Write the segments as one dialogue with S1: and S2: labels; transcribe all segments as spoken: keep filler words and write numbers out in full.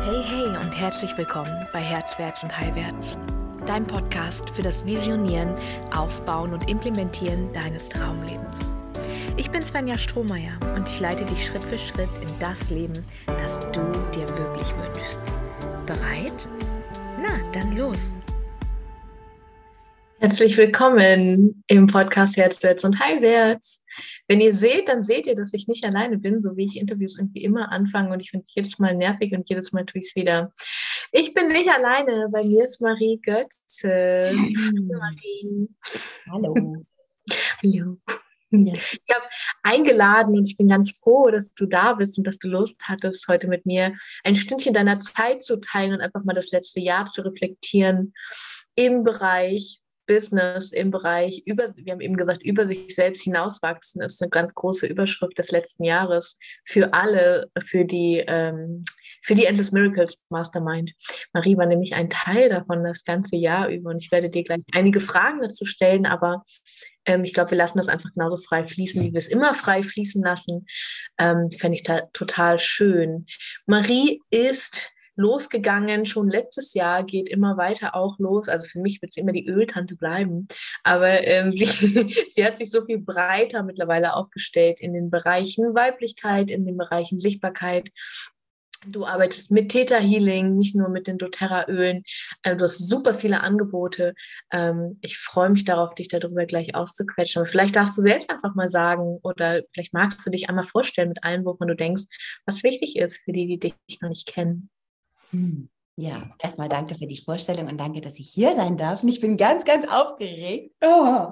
S1: Hey, hey und herzlich willkommen bei Herzwärts und Heilwärts, dein Podcast für das Visionieren, Aufbauen und Implementieren deines Traumlebens. Ich bin Svenja Strohmeier und ich leite dich Schritt für Schritt in das Leben, das du dir wirklich wünschst. Bereit? Na, dann los!
S2: Herzlich willkommen im Podcast Herzwärts und Heilwärts. Wenn ihr seht, dann seht ihr, dass ich nicht alleine bin, so wie ich Interviews irgendwie immer anfange und ich finde es jedes Mal nervig und jedes Mal tue ich es wieder. Ich bin nicht alleine, bei mir ist Marie Götze.
S3: Hallo
S2: Marie.
S3: Hallo.
S2: Hallo. Ich habe eingeladen und ich bin ganz froh, dass du da bist und dass du Lust hattest, heute mit mir ein Stündchen deiner Zeit zu teilen und einfach mal das letzte Jahr zu reflektieren im Bereich Business, im Bereich, über, wir haben eben gesagt, über sich selbst hinauswachsen ist eine ganz große Überschrift des letzten Jahres für alle, für die, ähm, für die Endless Miracles Mastermind. Marie war nämlich ein Teil davon das ganze Jahr über und ich werde dir gleich einige Fragen dazu stellen, aber ähm, ich glaube, wir lassen das einfach genauso frei fließen, wie wir es immer frei fließen lassen. Ähm, fände ich da total schön. Marie ist losgegangen, schon letztes Jahr, geht immer weiter auch los. Also für mich wird es immer die Öltante bleiben. Aber ähm, sie, sie hat sich so viel breiter mittlerweile aufgestellt in den Bereichen Weiblichkeit, in den Bereichen Sichtbarkeit. Du arbeitest mit Theta Healing, nicht nur mit den doTERRA-Ölen. Äh, du hast super viele Angebote. Ähm, ich freue mich darauf, dich darüber gleich auszuquetschen. Aber vielleicht darfst du selbst einfach mal sagen oder vielleicht magst du dich einmal vorstellen mit allem, wovon du denkst, was wichtig ist für die, die dich noch nicht kennen.
S3: Ja, erstmal danke für die Vorstellung und danke, dass ich hier sein darf. Und ich bin ganz, ganz aufgeregt. Oh.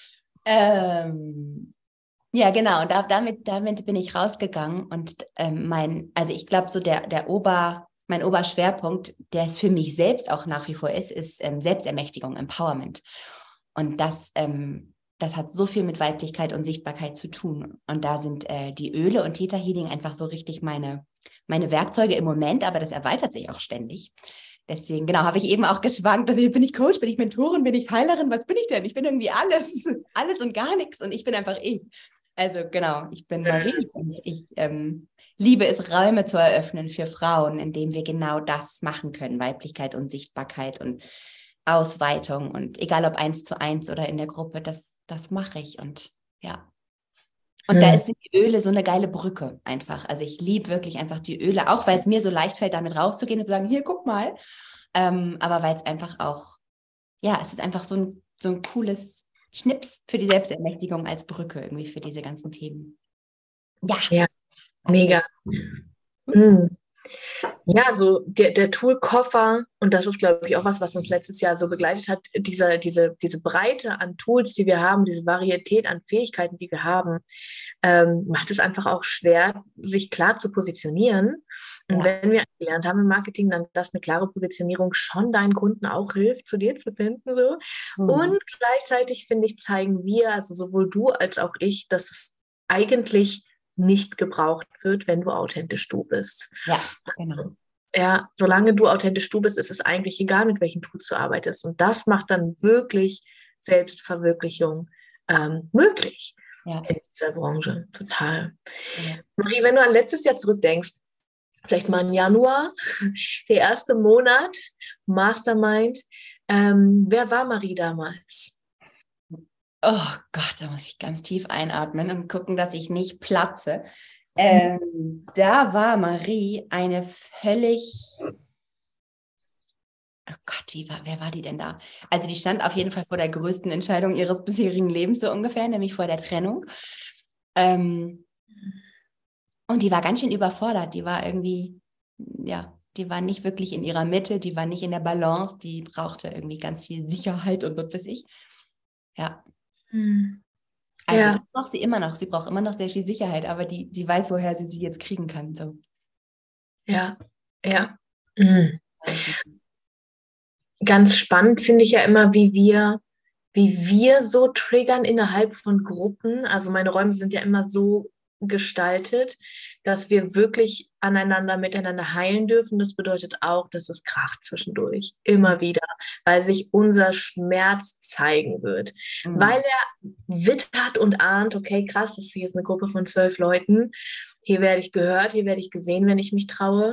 S3: Ähm, ja, genau. Da, damit, damit bin ich rausgegangen. Und ähm, mein, also ich glaube, so der, der Ober, mein Oberschwerpunkt, der es für mich selbst auch nach wie vor ist, ist ähm, Selbstermächtigung, Empowerment. Und das, ähm, das hat so viel mit Weiblichkeit und Sichtbarkeit zu tun. Und da sind äh, die Öle und Theta Healing einfach so richtig meine meine Werkzeuge im Moment, aber das erweitert sich auch ständig. Deswegen, genau, habe ich eben auch geschwankt, also bin ich Coach, bin ich Mentorin, bin ich Heilerin, was bin ich denn? Ich bin irgendwie alles, alles und gar nichts und ich bin einfach ich. Also genau, ich bin Marie und ich ähm, liebe es, Räume zu eröffnen für Frauen, indem wir genau das machen können, Weiblichkeit und Sichtbarkeit und Ausweitung und egal ob eins zu eins oder in der Gruppe, das, das mache ich und ja. Und hm. da ist die Öle so eine geile Brücke einfach. Also ich liebe wirklich einfach die Öle, auch weil es mir so leicht fällt, damit rauszugehen und zu sagen, hier, guck mal. Ähm, aber weil es einfach auch, ja, es ist einfach so ein, so ein cooles Schnips für die Selbstermächtigung als Brücke irgendwie für diese ganzen Themen. Ja.
S2: Ja, mega. Mhm. Ja, so der, der Toolkoffer, und das ist, glaube ich, auch was, was uns letztes Jahr so begleitet hat, diese, diese, diese Breite an Tools, die wir haben, diese Varietät an Fähigkeiten, die wir haben, ähm, macht es einfach auch schwer, sich klar zu positionieren. Und ja. wenn wir gelernt haben im Marketing, dann dass eine klare Positionierung schon deinen Kunden auch hilft, zu dir zu finden. So. Mhm. Und gleichzeitig, finde ich, zeigen wir, also sowohl du als auch ich, dass es eigentlich nicht gebraucht wird, wenn du authentisch du bist.
S3: Ja, genau.
S2: Ja, solange du authentisch du bist, ist es eigentlich egal, mit welchen Tools du arbeitest. Und das macht dann wirklich Selbstverwirklichung ähm, möglich ja. in dieser Branche. Total. Ja. Marie, wenn du an letztes Jahr zurückdenkst, vielleicht mal im Januar, der erste Monat, Mastermind, ähm, wer war Marie damals?
S3: Oh Gott, da muss ich ganz tief einatmen und gucken, dass ich nicht platze. Ähm, da war Marie eine völlig, oh Gott, wie war, wer war die denn da? Also die stand auf jeden Fall vor der größten Entscheidung ihres bisherigen Lebens so ungefähr, nämlich vor der Trennung. Ähm, und die war ganz schön überfordert. Die war irgendwie, ja, die war nicht wirklich in ihrer Mitte, die war nicht in der Balance, die brauchte irgendwie ganz viel Sicherheit und was weiß ich. Ja. Hm. Also ja. das braucht sie immer noch. Sie braucht immer noch sehr viel Sicherheit, aber die, sie weiß, woher sie sie jetzt kriegen kann. So.
S2: Ja, ja. Mhm. Ganz spannend finde ich ja immer, wie wir, wie wir so triggern innerhalb von Gruppen. Also meine Räume sind ja immer so gestaltet, dass wir wirklich aneinander, miteinander heilen dürfen. Das bedeutet auch, dass es kracht zwischendurch, immer wieder, weil sich unser Schmerz zeigen wird. Mhm. Weil er wittert und ahnt, okay, krass, das hier ist eine Gruppe von zwölf Leuten, hier werde ich gehört, hier werde ich gesehen, wenn ich mich traue.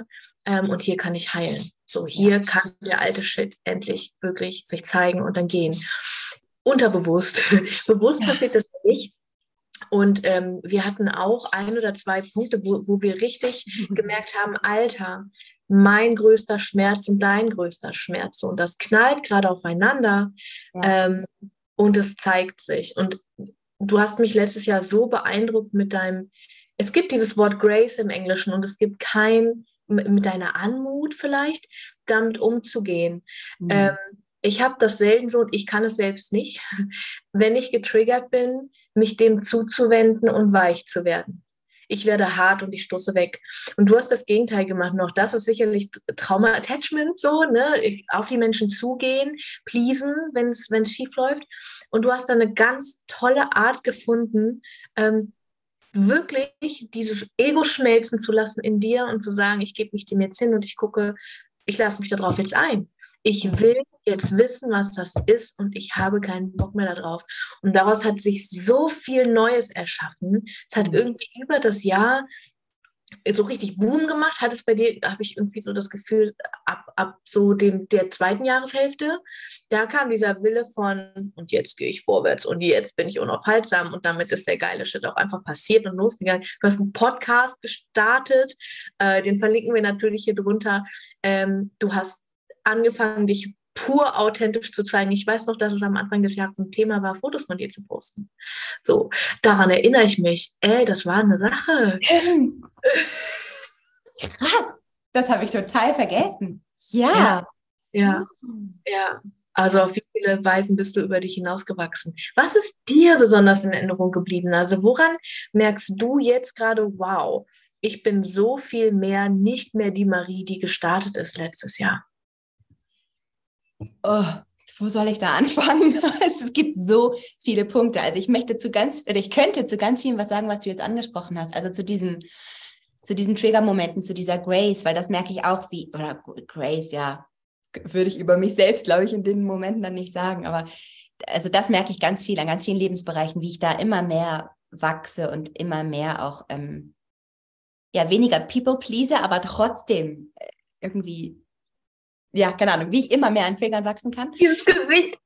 S2: ähm, und hier kann ich heilen. So, hier ja. kann der alte Shit endlich wirklich sich zeigen und dann gehen. Unterbewusst. Bewusst ja. passiert das nicht. Und ähm, wir hatten auch ein oder zwei Punkte, wo, wo wir richtig gemerkt haben, Alter, mein größter Schmerz und dein größter Schmerz. Und das knallt gerade aufeinander ja. ähm, und es zeigt sich. Und du hast mich letztes Jahr so beeindruckt mit deinem, es gibt dieses Wort Grace im Englischen und es gibt kein, mit deiner Anmut vielleicht, damit umzugehen. Mhm. Ähm, ich habe das selten so und ich kann es selbst nicht, wenn ich getriggert bin, mich dem zuzuwenden und weich zu werden. Ich werde hart und ich stoße weg. Und du hast das Gegenteil gemacht noch. Das ist sicherlich Trauma-Attachment, so, ne? Auf die Menschen zugehen, pleasen, wenn es schief läuft. Und du hast da eine ganz tolle Art gefunden, ähm, wirklich dieses Ego schmelzen zu lassen in dir und zu sagen, ich gebe mich dem jetzt hin und ich gucke, ich lasse mich darauf jetzt ein. Ich will jetzt wissen, was das ist und ich habe keinen Bock mehr darauf. Und daraus hat sich so viel Neues erschaffen. Es hat irgendwie über das Jahr so richtig Boom gemacht. Hat es bei dir, habe ich irgendwie so das Gefühl, ab, ab so dem, der zweiten Jahreshälfte, da kam dieser Wille von, und jetzt gehe ich vorwärts und jetzt bin ich unaufhaltsam und damit ist der geile Shit auch einfach passiert und losgegangen. Du hast einen Podcast gestartet, äh, den verlinken wir natürlich hier drunter. Ähm, du hast angefangen, dich pur authentisch zu zeigen. Ich weiß noch, dass es am Anfang des Jahres ein Thema war, Fotos von dir zu posten. So, daran erinnere ich mich. Ey, das war eine Sache.
S3: Krass, das habe ich total vergessen. Ja.
S2: Ja, ja, ja. Also auf wie viele Weisen bist du über dich hinausgewachsen? Was ist dir besonders in Erinnerung geblieben? Also woran merkst du jetzt gerade, wow, ich bin so viel mehr, nicht mehr die Marie, die gestartet ist letztes Jahr?
S3: Oh, wo soll ich da anfangen? Es gibt so viele Punkte. Also ich möchte zu ganz, oder ich könnte zu ganz vielen was sagen, was du jetzt angesprochen hast. Also zu diesen, zu diesen Trigger-Momenten, zu dieser Grace, weil das merke ich auch wie, oder Grace, ja, würde ich über mich selbst, glaube ich, in den Momenten dann nicht sagen. Aber also das merke ich ganz viel, an ganz vielen Lebensbereichen, wie ich da immer mehr wachse und immer mehr auch, ähm, ja, weniger People-Pleaser, aber trotzdem irgendwie, ja, keine Ahnung, wie ich immer mehr an Triggern wachsen kann.
S2: Dieses Gesicht.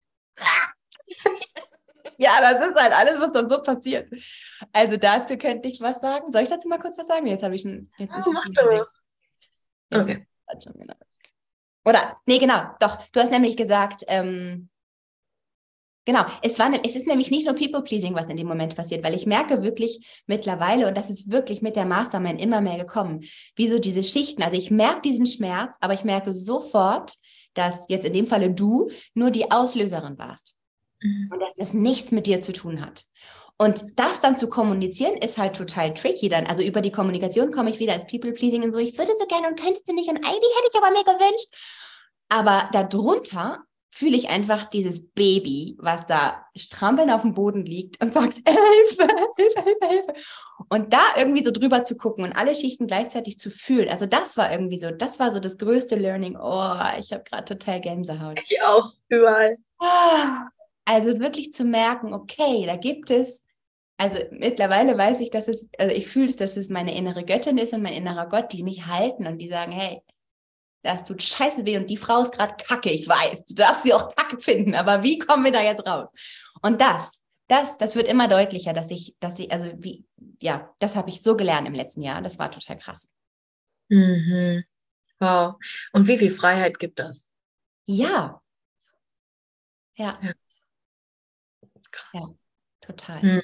S3: Ja, das ist halt alles, was dann so passiert. Also dazu könnte ich was sagen. Soll ich dazu mal kurz was sagen? Jetzt habe ich schon... Jetzt
S2: ja,
S3: ist
S2: mach doch.
S3: Okay. Oder, nee, genau, doch. Du hast nämlich gesagt, ähm, genau, es, war, es ist nämlich nicht nur People-Pleasing, was in dem Moment passiert, weil ich merke wirklich mittlerweile, und das ist wirklich mit der Mastermind immer mehr gekommen, wie so diese Schichten, also ich merke diesen Schmerz, aber ich merke sofort, dass jetzt in dem Falle du nur die Auslöserin warst mhm. und dass das nichts mit dir zu tun hat. Und das dann zu kommunizieren, ist halt total tricky dann. Also über die Kommunikation komme ich wieder ins People-Pleasing und so, ich würde so gerne und könntest du nicht und eigentlich hätte ich aber mir gewünscht. Aber darunter fühle ich einfach dieses Baby, was da strampelnd auf dem Boden liegt und sagt, Hilfe, Hilfe, Hilfe, Hilfe. Und da irgendwie so drüber zu gucken und alle Schichten gleichzeitig zu fühlen. Also das war irgendwie so, das war so das größte Learning. Oh, ich habe gerade total Gänsehaut.
S2: Ich auch, überall.
S3: Also wirklich zu merken, okay, da gibt es, also mittlerweile weiß ich, dass es, also ich fühle es, dass es meine innere Göttin ist und mein innerer Gott, die mich halten und die sagen, hey, das tut scheiße weh und die Frau ist gerade kacke, ich weiß. Du darfst sie auch kacke finden, aber wie kommen wir da jetzt raus? Und das, das, das wird immer deutlicher, dass ich, dass ich, also wie, ja, das habe ich so gelernt im letzten Jahr. Das war total krass.
S2: Mhm. Wow. Und wie viel Freiheit gibt das?
S3: Ja. Ja.
S2: Ja. Krass.
S3: Ja, total.
S2: Mhm.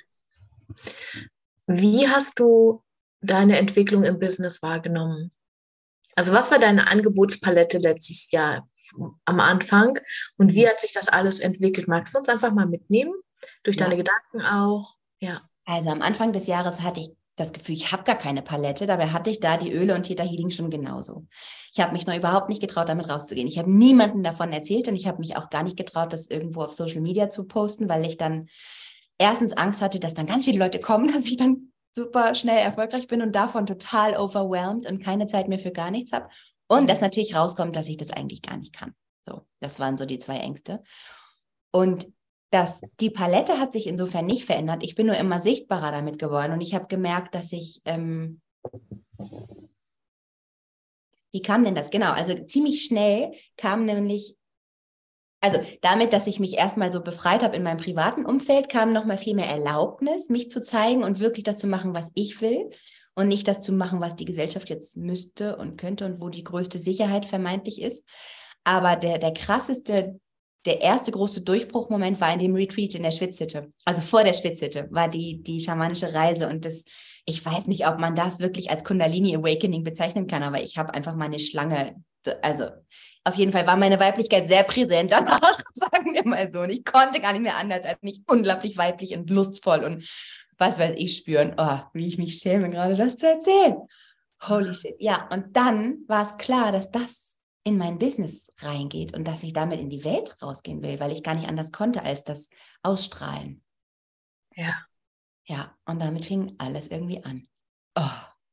S2: Wie hast du deine Entwicklung im Business wahrgenommen? Also was war deine Angebotspalette letztes Jahr am Anfang und wie hat sich das alles entwickelt? Magst du uns einfach mal mitnehmen? Durch deine ja. Gedanken auch? Ja.
S3: Also am Anfang des Jahres hatte ich das Gefühl, ich habe gar keine Palette, dabei hatte ich da die Öle und Theta Healing schon genauso. Ich habe mich noch überhaupt nicht getraut, damit rauszugehen. Ich habe niemandem davon erzählt und ich habe mich auch gar nicht getraut, das irgendwo auf Social Media zu posten, weil ich dann erstens Angst hatte, dass dann ganz viele Leute kommen, dass ich dann super schnell erfolgreich bin und davon total overwhelmed und keine Zeit mehr für gar nichts habe. Und dass natürlich rauskommt, dass ich das eigentlich gar nicht kann. So, das waren so die zwei Ängste. Und das, die Palette hat sich insofern nicht verändert. Ich bin nur immer sichtbarer damit geworden und ich habe gemerkt, dass ich, ähm, Wie kam denn das? Genau, also ziemlich schnell kam nämlich, also damit, dass ich mich erstmal so befreit habe in meinem privaten Umfeld, kam nochmal viel mehr Erlaubnis, mich zu zeigen und wirklich das zu machen, was ich will und nicht das zu machen, was die Gesellschaft jetzt müsste und könnte und wo die größte Sicherheit vermeintlich ist. Aber der, der krasseste, der erste große Durchbruchmoment war in dem Retreat in der Schwitzhütte. Also vor der Schwitzhütte war die, die schamanische Reise und das, ich weiß nicht, ob man das wirklich als Kundalini Awakening bezeichnen kann, aber ich habe einfach meine Schlange, also auf jeden Fall war meine Weiblichkeit sehr präsent danach, sagen wir mal so. Und ich konnte gar nicht mehr anders, als mich unglaublich weiblich und lustvoll und was weiß ich spüren. Oh, wie ich mich schäme, gerade das zu erzählen. Holy shit. Ja, und dann war es klar, dass das in mein Business reingeht und dass ich damit in die Welt rausgehen will, weil ich gar nicht anders konnte, als das ausstrahlen.
S2: Ja.
S3: Ja, und damit fing alles irgendwie an. Oh.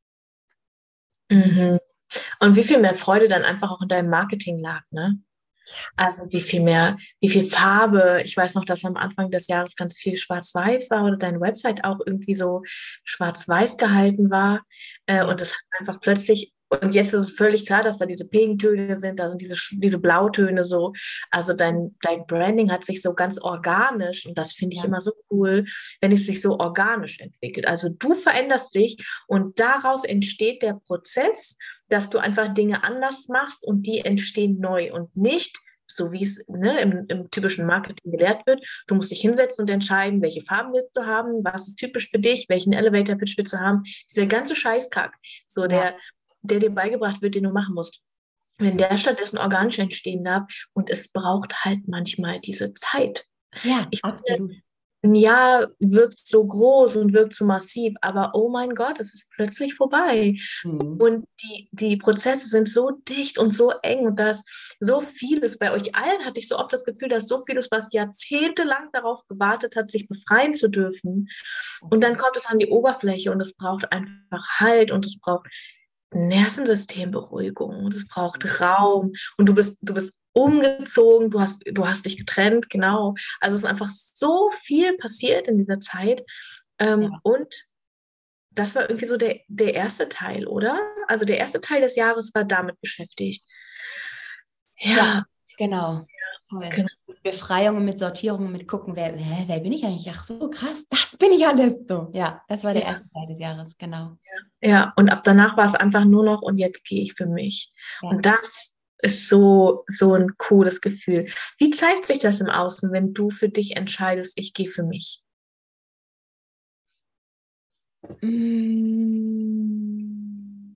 S2: Mhm. Und wie viel mehr Freude dann einfach auch in deinem Marketing lag, ne? Also wie viel mehr, wie viel Farbe. Ich weiß noch, dass am Anfang des Jahres ganz viel Schwarz-Weiß war oder deine Website auch irgendwie so Schwarz-Weiß gehalten war. Äh,
S3: Ja.
S2: und das hat einfach plötzlich, und jetzt ist es völlig klar, dass da diese Pinktöne sind, da sind diese, Sch- diese Blautöne so. Also dein, dein Branding hat sich so ganz organisch, und das finde ich
S3: Ja.
S2: immer so cool, wenn es sich so organisch entwickelt. Also du veränderst dich und daraus entsteht der Prozess, dass du einfach Dinge anders machst und die entstehen neu und nicht, so wie es ne, im, im typischen Marketing gelehrt wird, du musst dich hinsetzen und entscheiden, welche Farben willst du haben, was ist typisch für dich, welchen Elevator-Pitch willst du haben. Dieser ganze Scheißkack, so
S3: Ja.
S2: der, der dir beigebracht wird, den du machen musst. Wenn der stattdessen organisch entstehen darf und es braucht halt manchmal diese Zeit.
S3: Ja,
S2: Ich finde,
S3: absolut.
S2: ein Jahr wirkt so groß und wirkt so massiv, aber oh mein Gott, es ist plötzlich vorbei.
S3: Mhm.
S2: Und die, die Prozesse sind so dicht und so eng und da ist so vieles. Bei euch allen hatte ich so oft das Gefühl, dass so vieles, was jahrzehntelang darauf gewartet hat, sich befreien zu dürfen. Und dann kommt es an die Oberfläche und es braucht einfach Halt und es braucht Nervensystemberuhigung und es braucht Raum und du bist, du bist umgezogen, du hast, du hast dich getrennt, genau. Also es ist einfach so viel passiert in dieser Zeit. Ähm,
S3: Ja.
S2: und das war irgendwie so der, der erste Teil, oder? Also der erste Teil des Jahres war damit beschäftigt.
S3: Ja,
S2: Ja,
S3: genau. Voll.
S2: genau.
S3: Mit Befreiung und mit Sortierung und mit gucken, wer, wer, wer bin ich eigentlich? Ach so, krass, das bin ich alles. So, ja, das war der
S2: Ja,
S3: erste Teil des Jahres, genau.
S2: ja, und ab danach war es einfach nur noch, und jetzt gehe ich für mich.
S3: Ja.
S2: Und das ist so, so ein cooles Gefühl. Wie zeigt sich das im Außen, wenn du für dich entscheidest, ich gehe für mich?
S3: Mm.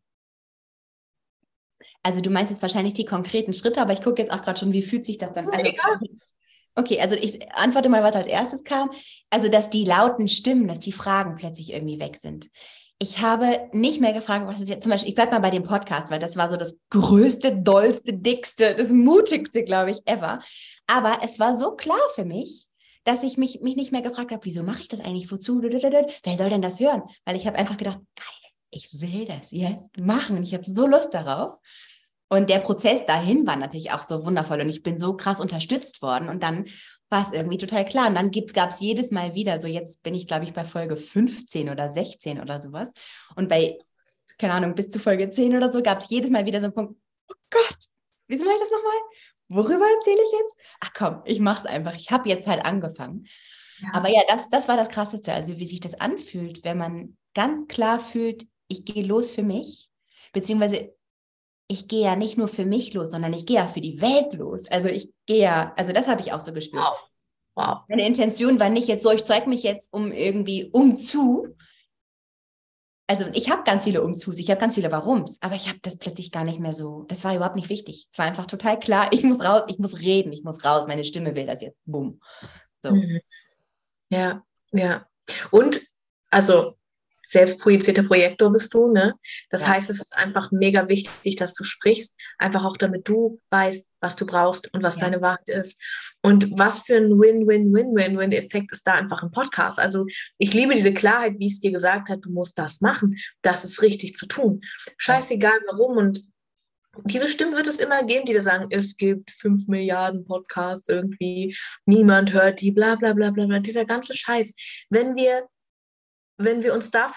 S3: Also du meinst jetzt wahrscheinlich die konkreten Schritte, aber ich gucke jetzt auch gerade schon, wie fühlt sich das dann? Also,
S2: Egal.
S3: okay, also ich antworte mal, was als erstes kam. Also, dass die lauten Stimmen, dass die Fragen plötzlich irgendwie weg sind. Ich habe nicht mehr gefragt, was ist jetzt zum Beispiel, ich bleibe mal bei dem Podcast, weil das war so das größte, dollste, dickste, das mutigste, glaube ich, ever. Aber es war so klar für mich, dass ich mich, mich nicht mehr gefragt habe, wieso mache ich das eigentlich, wozu, wer soll denn das hören? Weil ich habe einfach gedacht, geil, ich will das jetzt machen und ich habe so Lust darauf. Und der Prozess dahin war natürlich auch so wundervoll und ich bin so krass unterstützt worden und dann war es irgendwie total klar. Und dann gab es jedes Mal wieder, so jetzt bin ich, glaube ich, bei Folge fünfzehn oder sechzehn oder sowas. Und bei, keine Ahnung, bis zu Folge zehn oder so gab es jedes Mal wieder so einen Punkt, oh Gott, wieso mache ich das nochmal? Worüber erzähle ich jetzt? Ach komm, ich mache es einfach. Ich habe jetzt halt angefangen.
S2: Ja.
S3: Aber ja, das, das war das Krasseste. Also wie sich das anfühlt, wenn man ganz klar fühlt, ich gehe los für mich, beziehungsweise ich gehe ja nicht nur für mich los, sondern ich gehe ja für die Welt los. Also ich gehe ja, also das habe ich auch so gespürt.
S2: Wow. Wow.
S3: Meine Intention war nicht jetzt so, ich zeige mich jetzt um irgendwie umzu. Also ich habe ganz viele Umzus, ich habe ganz viele Warums, aber ich habe das plötzlich gar nicht mehr so, das war überhaupt nicht wichtig. Es war einfach total klar, ich muss raus, ich muss reden, ich muss raus, meine Stimme will das jetzt. Bumm. So.
S2: Mhm. Ja, ja. Und also selbstprojizierter Projektor bist du, ne? Das
S3: Ja.
S2: heißt, es ist einfach mega wichtig, dass du sprichst, einfach auch damit du weißt, was du brauchst und was
S3: Ja.
S2: deine Wahrheit ist. Und was für ein Win-Win-Win-Win-Win-Effekt ist da einfach im Podcast. Also ich liebe diese Klarheit, wie es dir gesagt hat, du musst das machen, das ist richtig zu tun. Scheißegal warum. Und diese Stimmen wird es immer geben, die dir sagen, es gibt fünf Milliarden Podcasts irgendwie, niemand hört die, bla bla bla bla bla, dieser ganze Scheiß. Wenn wir wenn wir uns davon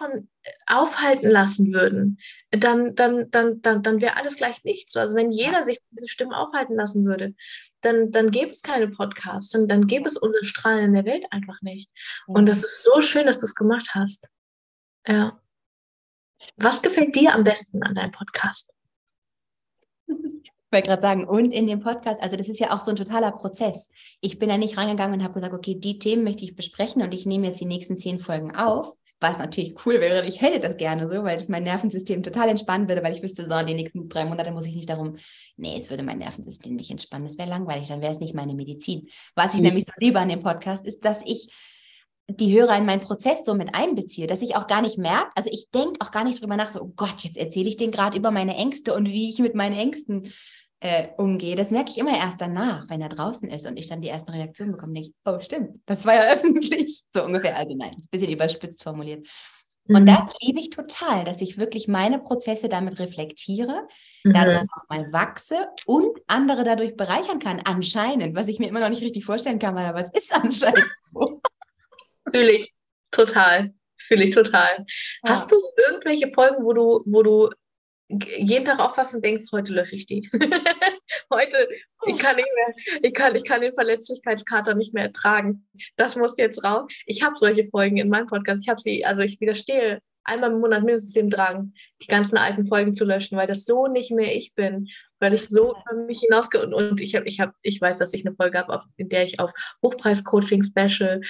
S2: aufhalten lassen würden, dann, dann, dann, dann, dann wäre alles gleich nichts. Also wenn jeder sich von diese Stimmen aufhalten lassen würde, dann, dann gäbe es keine Podcasts, dann, dann gäbe es unser Strahlen in der Welt einfach nicht. Und das ist so schön, dass du es gemacht hast. Ja. Was gefällt dir am besten an deinem Podcast?
S3: Ich wollte gerade sagen, und in dem Podcast, also das ist ja auch so ein totaler Prozess. Ich bin da nicht rangegangen und habe gesagt, okay, die Themen möchte ich besprechen und ich nehme jetzt die nächsten zehn Folgen auf, was natürlich cool wäre. Ich hätte das gerne so, weil es mein Nervensystem total entspannen würde, weil ich wüsste, so, die nächsten drei Monate muss ich nicht darum, nee, es würde mein Nervensystem nicht entspannen, das wäre langweilig, dann wäre es nicht meine Medizin. Was ich mhm. nämlich so liebe an dem Podcast ist, dass ich die Hörer in meinen Prozess so mit einbeziehe, dass ich auch gar nicht merke, also ich denke auch gar nicht drüber nach, so, oh Gott, jetzt erzähle ich denen gerade über meine Ängste und wie ich mit meinen Ängsten äh, umgehe. Das merke ich immer erst danach, wenn er draußen ist und ich dann die ersten Reaktionen bekomme, denke ich, oh stimmt, das war ja öffentlich, so ungefähr, also nein, das ist ein bisschen überspitzt formuliert. Und mhm. das liebe ich total, dass ich wirklich meine Prozesse damit reflektiere, mhm. dadurch auch mal wachse und andere dadurch bereichern kann, anscheinend, was ich mir immer noch nicht richtig vorstellen kann, aber es ist anscheinend so.
S2: Fühle ich total. Fühle ich total. Ja. Hast du irgendwelche Folgen, wo du, wo du jeden Tag aufwachst und denkst, heute lösche ich die? Heute, ich kann nicht mehr, ich kann, ich kann den Verletzlichkeitskater nicht mehr ertragen. Das muss jetzt raus. Ich habe solche Folgen in meinem Podcast. Ich habe sie, also ich widerstehe einmal im Monat mindestens dem Drang, die ganzen alten Folgen zu löschen, weil das so nicht mehr ich bin, weil ich so über mich hinausgehe und, und ich habe, ich habe, ich weiß, dass ich eine Folge habe, in der ich auf Hochpreis-Coaching-Special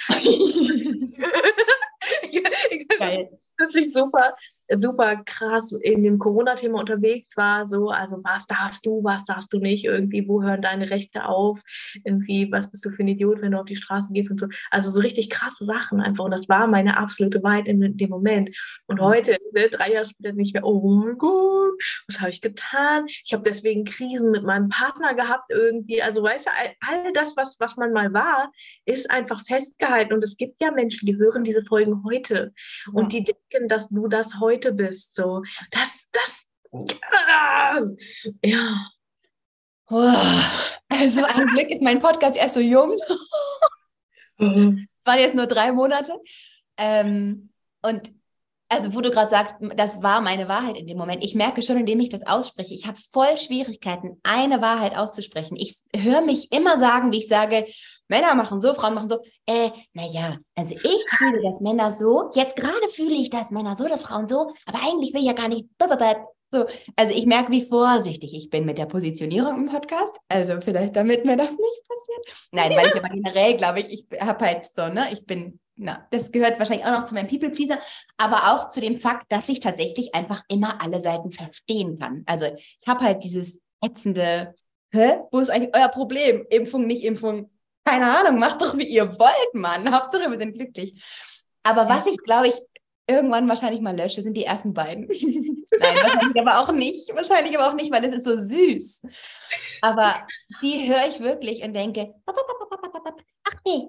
S2: Geil. Das ist super, super krass in dem Corona-Thema unterwegs war, so, also was darfst du, was darfst du nicht, irgendwie, wo hören deine Rechte auf, irgendwie, was bist du für ein Idiot, wenn du auf die Straße gehst und so, also so richtig krasse Sachen einfach und das war meine absolute Wahrheit in dem Moment und heute, ne, drei Jahre später nicht mehr, oh mein Gott, was habe ich getan, ich habe deswegen Krisen mit meinem Partner gehabt irgendwie, also weißt du, all, all das, was, was man mal war, ist einfach festgehalten und es gibt ja Menschen, die hören diese Folgen heute und die denken, dass du das heute bist. So, das, das, ah, ja.
S3: Oh, also ein Glück ist mein Podcast erst so jung. Waren jetzt nur drei Monate. Ähm, und also wo du gerade sagst, das war meine Wahrheit in dem Moment. Ich merke schon, indem ich das ausspreche, ich habe voll Schwierigkeiten, eine Wahrheit auszusprechen. Ich höre mich immer sagen, wie ich sage, Männer machen so, Frauen machen so. Äh, naja, also ich fühle, dass Männer so, jetzt gerade fühle ich, dass Männer so, dass Frauen so, aber eigentlich will ich ja gar nicht. So. Also ich merke, wie vorsichtig ich bin mit der Positionierung im Podcast. Also vielleicht, damit mir das nicht passiert. Nein, weil ich aber generell glaube ich, ich habe halt so, ne, ich bin, na, das gehört wahrscheinlich auch noch zu meinem People-Pleaser, aber auch zu dem Fakt, dass ich tatsächlich einfach immer alle Seiten verstehen kann. Also ich habe halt dieses ätzende, hä, wo ist eigentlich euer Problem? Impfung, nicht Impfung? Keine Ahnung, macht doch, wie ihr wollt, Mann. Hauptsache, wir sind glücklich. Aber was ich, glaube ich, irgendwann wahrscheinlich mal lösche, sind die ersten beiden. Nein, wahrscheinlich aber auch nicht. Wahrscheinlich aber auch nicht, weil es ist so süß. Aber die höre ich wirklich und denke, ach nee,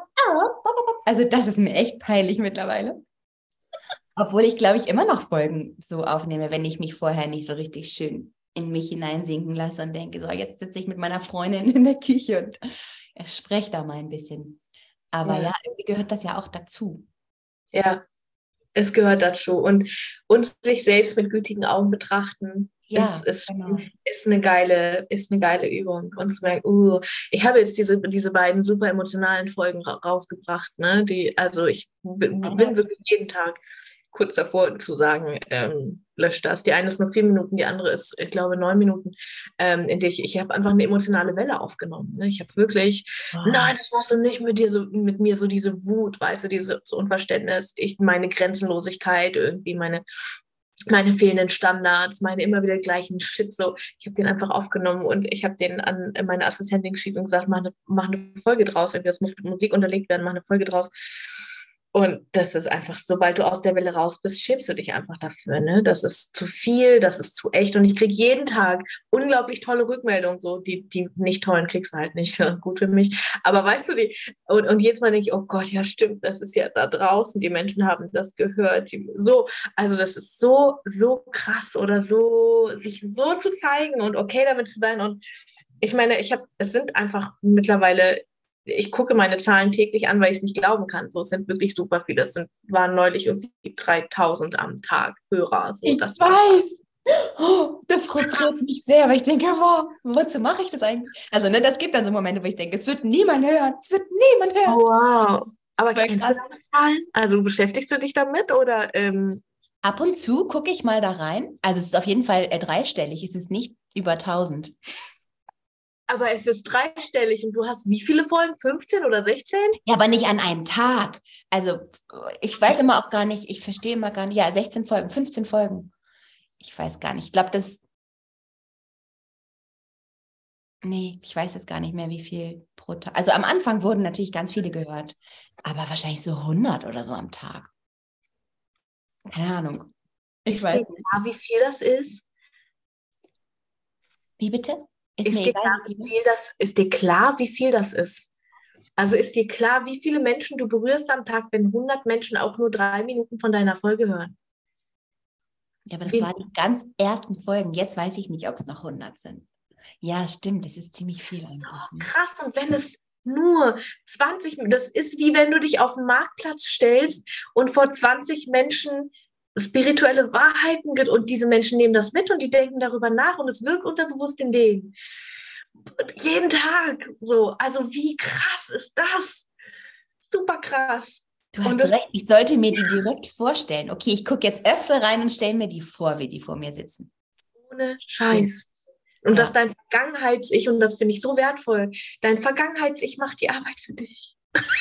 S3: also das ist mir echt peinlich mittlerweile. Obwohl ich, glaube ich, immer noch Folgen so aufnehme, wenn ich mich vorher nicht so richtig schön in mich hineinsinken lasse und denke, so, jetzt sitze ich mit meiner Freundin in der Küche und spreche da mal ein bisschen. Aber ja. ja, irgendwie gehört das ja auch dazu.
S2: Ja, es gehört dazu. Und, und sich selbst mit gütigen Augen betrachten, ja, ist, ist, genau. ist, eine geile, ist eine geile Übung. Und zu merken, uh, ich habe jetzt diese, diese beiden super emotionalen Folgen ra- rausgebracht. Ne? Die, also ich bin, bin wirklich jeden Tag kurz davor zu sagen, ähm, löscht das. Die eine ist nur vier Minuten, die andere ist, ich glaube, neun Minuten, ähm, in der ich, ich habe einfach eine emotionale Welle aufgenommen. Ne? Ich habe wirklich, oh. nein, das machst du nicht mit dir, so mit mir, so diese Wut, weißt du, dieses so Unverständnis, ich, meine Grenzenlosigkeit, irgendwie meine, meine fehlenden Standards, meine immer wieder gleichen Shit, so. Ich habe den einfach aufgenommen und ich habe den an meine Assistentin geschrieben und gesagt, mach eine, mach eine Folge draus, irgendwie das muss mit Musik unterlegt werden, mach eine Folge draus. Und das ist einfach, sobald du aus der Welle raus bist, schämst du dich einfach dafür, ne? Das ist zu viel, das ist zu echt. Und ich kriege jeden Tag unglaublich tolle Rückmeldungen, so, die, die nicht tollen kriegst du halt nicht, so gut für mich. Aber weißt du, die, und, und jedes Mal denke ich, oh Gott, ja stimmt, das ist ja da draußen, die Menschen haben das gehört. Die, so, also das ist so, so krass oder so, sich so zu zeigen und okay damit zu sein. Und ich meine, ich habe, es sind einfach mittlerweile ich gucke meine Zahlen täglich an, weil ich es nicht glauben kann. So, es sind wirklich super viele. Es sind, waren neulich irgendwie dreitausend am Tag Hörer. So,
S3: Ich
S2: das
S3: weiß. Oh, das frustriert mich sehr, weil ich denke, wow, wozu mache ich das eigentlich? Also, ne, das gibt dann so Momente, wo ich denke, es wird niemand hören. Es wird niemand hören.
S2: Oh, wow. Aber
S3: Voll
S2: kennst
S3: krass.
S2: du deine Zahlen? Also beschäftigst du dich damit oder? Ähm,
S3: Ab und zu gucke ich mal da rein. Also, es ist auf jeden Fall äh, dreistellig. Es ist nicht über tausend.
S2: aber es ist dreistellig und du hast wie viele Folgen? fünfzehn oder sechzehn?
S3: Ja, aber nicht an einem Tag. Also, ich weiß immer auch gar nicht, ich verstehe immer gar nicht. Ja, sechzehn Folgen, fünfzehn Folgen. Ich weiß gar nicht. Ich glaube, das. Nee, ich weiß es gar nicht mehr, wie viel pro Tag. Also, am Anfang wurden natürlich ganz viele gehört, aber wahrscheinlich so hundert oder so am Tag. Keine Ahnung. Ich
S2: Ist
S3: weiß
S2: dir
S3: nicht.
S2: klar, wie viel das ist?
S3: Wie bitte? Ist,
S2: Ist
S3: mir
S2: dir
S3: egal.
S2: klar,
S3: wie
S2: wie
S3: viel.
S2: viel das, ist dir klar, wie viel das ist? Also ist dir klar, wie viele Menschen du berührst am Tag, wenn hundert Menschen auch nur drei Minuten von deiner Folge hören?
S3: Ja, aber das
S2: Wie,
S3: waren die ganz ersten Folgen. Jetzt weiß ich nicht, ob es noch hundert sind. Ja, stimmt. Das ist ziemlich viel eigentlich. Ne?
S2: krass, und wenn es nur zwanzig, das ist wie wenn du dich auf den Marktplatz stellst und vor zwanzig Menschen spirituelle Wahrheiten gibt und diese Menschen nehmen das mit und die denken darüber nach und es wirkt unterbewusst in denen. Und jeden Tag so. Also wie krass ist das? Super krass.
S3: Du
S2: Und
S3: hast
S2: das
S3: recht. Ich sollte mir die direkt vorstellen. Okay, ich gucke jetzt öfter rein und stelle mir die vor, wie die vor mir sitzen.
S2: ohne Scheiß. Und
S3: Ja.
S2: dass dein Vergangenheits-Ich, und das finde ich so wertvoll, dein Vergangenheits-Ich macht die Arbeit für dich.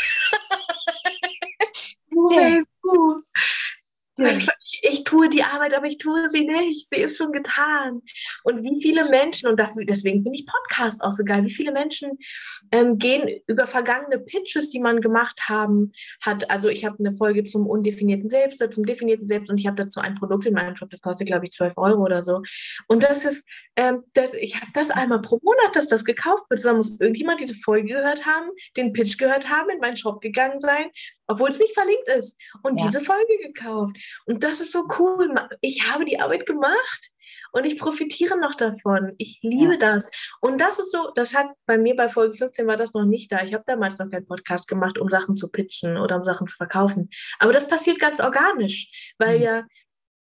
S2: Hey, du. Einfach, ich, ich tue die Arbeit, aber ich tue sie nicht. Sie ist schon getan. Und wie viele Menschen, und das, deswegen finde ich Podcasts auch so geil, wie viele Menschen ähm, gehen über vergangene Pitches, die man gemacht haben, hat. Also ich habe eine Folge zum undefinierten Selbst, zum definierten Selbst und ich habe dazu ein Produkt in meinem Shop, das kostet, glaube ich, zwölf Euro oder so. Und das ist, ähm, das, ich habe das einmal pro Monat, dass das gekauft wird. Da muss irgendjemand diese Folge gehört haben, den Pitch gehört haben, in meinen Shop gegangen sein, obwohl es nicht verlinkt ist. Und
S3: Ja.
S2: diese Folge gekauft. Und das ist so cool. Ich habe die Arbeit gemacht und ich profitiere noch davon. Ich liebe
S3: Ja.
S2: das. Und das ist so, das hat bei mir bei Folge fünfzehn war das noch nicht da. Ich habe damals noch keinen Podcast gemacht, um Sachen zu pitchen oder um Sachen zu verkaufen. Aber das passiert ganz organisch, weil
S3: Mhm.
S2: ja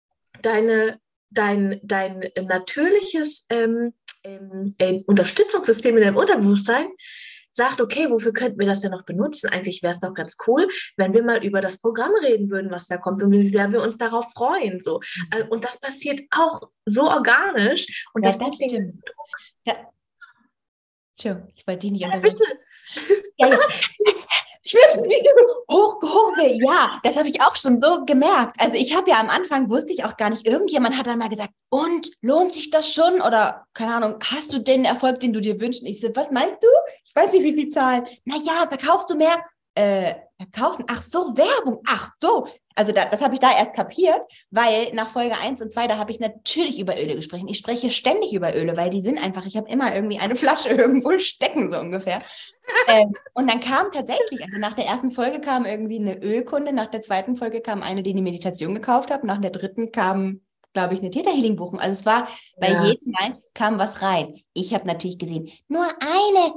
S2: deine, dein, dein natürliches ähm, ähm, äh, Unterstützungssystem in deinem Unterbewusstsein sagt, okay, wofür könnten wir das denn noch benutzen? Eigentlich wäre es doch ganz cool, wenn wir mal über das Programm reden würden, was da kommt und wie sehr wir uns darauf freuen. So. Also, und das passiert auch so organisch. Und
S3: Ja,
S2: das
S3: das
S2: gibt den
S3: stimmt. Ja. Entschuldigung, ich wollte dich nicht
S2: Ja,
S3: unterbrechen.
S2: bitte.
S3: Ja, ja. Ich bin hochgehobelt. Ja, das habe ich auch schon so gemerkt. Also ich habe ja am Anfang, wusste ich auch gar nicht, irgendjemand hat dann mal gesagt, und lohnt sich das schon? Oder, keine Ahnung, hast du den Erfolg, den du dir wünschst? Und ich so, was meinst du? Ich weiß nicht, wie viel Zahlen. Naja, verkaufst du mehr? Äh, verkaufen? Ach so, Werbung. Ach so. Also da, das habe ich da erst kapiert, weil nach Folge eins und zwei, da habe ich natürlich über Öle gesprochen. Ich spreche ständig über Öle, weil die sind einfach, ich habe immer irgendwie eine Flasche irgendwo stecken, so ungefähr. ähm, und dann kam tatsächlich, also nach der ersten Folge kam irgendwie eine Ölkunde, nach der zweiten Folge kam eine, die eine Meditation gekauft hat, nach der dritten kam, glaube ich, eine Theta-Healing-Buchung. Also es war, bei
S2: Ja.
S3: jedem Mal kam was rein. Ich habe natürlich gesehen, nur eine,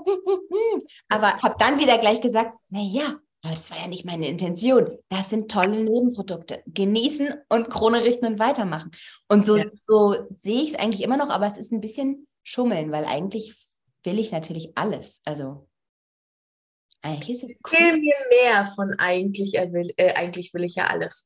S3: aber habe dann wieder gleich gesagt, naja, aber das war ja nicht meine Intention. Das sind tolle Nebenprodukte. Genießen und Krone richten und weitermachen. Und so,
S2: Ja.
S3: so sehe ich es eigentlich immer noch, aber es ist ein bisschen Schummeln, weil eigentlich will ich natürlich alles. Also eigentlich ist es cool.
S2: Erzähl mir mehr von eigentlich, er will, äh, eigentlich will ich ja alles.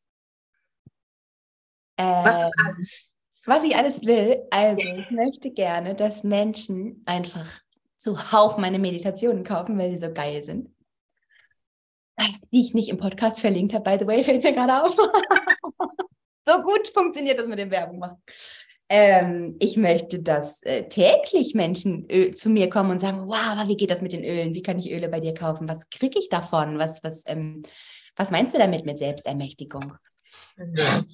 S2: Was
S3: Ähm,
S2: ist alles?
S3: was ich alles will, also ich möchte gerne, dass Menschen einfach zuhauf meine Meditationen kaufen, weil sie so geil sind. Die ich nicht im Podcast verlinkt habe, by the way, fällt mir gerade auf. So gut funktioniert das mit dem Werbung machen. Ähm, ich möchte, dass äh, täglich Menschen Öl, zu mir kommen und sagen, wow, aber wie geht das mit den Ölen? Wie kann ich Öle bei dir kaufen? Was kriege ich davon? Was, was, ähm, was meinst du damit mit Selbstermächtigung?
S2: Ja.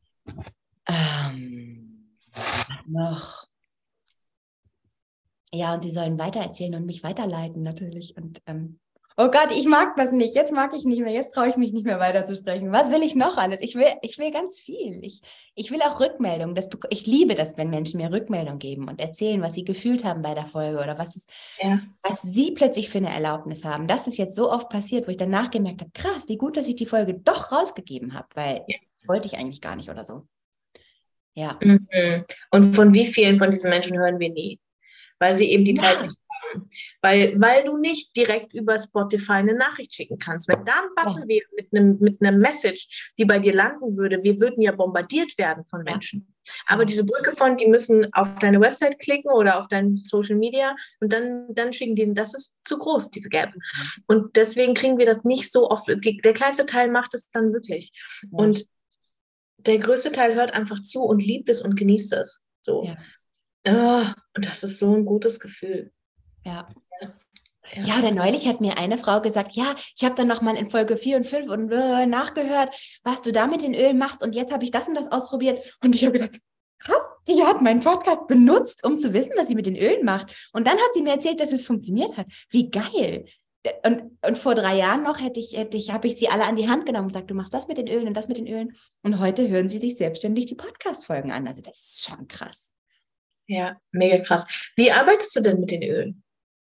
S3: Ähm, was noch? Ja, und sie sollen weitererzählen und mich weiterleiten natürlich. Und, ähm, Oh Gott, ich mag das nicht. Jetzt mag ich nicht mehr. Jetzt traue ich mich nicht mehr weiter zu sprechen. Was will ich noch alles? Ich will, ich will ganz viel. Ich, ich will auch Rückmeldung. Das, ich liebe das, wenn Menschen mir Rückmeldung geben und erzählen, was sie gefühlt haben bei der Folge oder was, es,
S2: Ja.
S3: was sie plötzlich für eine Erlaubnis haben. Das ist jetzt so oft passiert, wo ich danach gemerkt habe, krass, wie gut, dass ich die Folge doch rausgegeben habe, weil
S2: Ja.
S3: wollte ich eigentlich gar nicht oder so. Ja.
S2: Mhm. Und von wie vielen von diesen Menschen hören wir nie? Weil sie eben die
S3: Ja.
S2: Zeit nicht haben. Weil, weil du nicht direkt über Spotify eine Nachricht schicken kannst. Wenn da ein Button
S3: Ja.
S2: wäre mit einem mit einem Message, die bei dir landen würde, wir würden ja bombardiert werden von
S3: Ja.
S2: Menschen. Aber
S3: Ja.
S2: diese Brücke von, die müssen auf deine Website klicken oder auf dein Social Media und dann, dann schicken die, das ist zu groß, diese Gap. Und deswegen kriegen wir das nicht so oft. Die, der kleinste Teil macht es dann wirklich.
S3: Ja.
S2: Und der größte Teil hört einfach zu und liebt es und genießt es. So.
S3: Ja.
S2: Ah, und das ist so ein gutes Gefühl.
S3: Ja.
S2: Ja.
S3: Ja, oder neulich hat mir eine Frau gesagt, ja, ich habe dann nochmal in Folge vier und fünf und äh, nachgehört, was du da mit den Ölen machst und jetzt habe ich das und das ausprobiert und ich habe gedacht, krass, die hat meinen Podcast benutzt, um zu wissen, was sie mit den Ölen macht und dann hat sie mir erzählt, dass es funktioniert hat. Wie geil! Und, und vor drei Jahren noch hätte ich, hätte ich, habe ich sie alle an die Hand genommen und gesagt, du machst das mit den Ölen und das mit den Ölen und heute hören sie sich selbstständig die Podcast-Folgen an. Also das ist schon krass.
S2: Ja, mega krass. Wie arbeitest du denn mit den Ölen?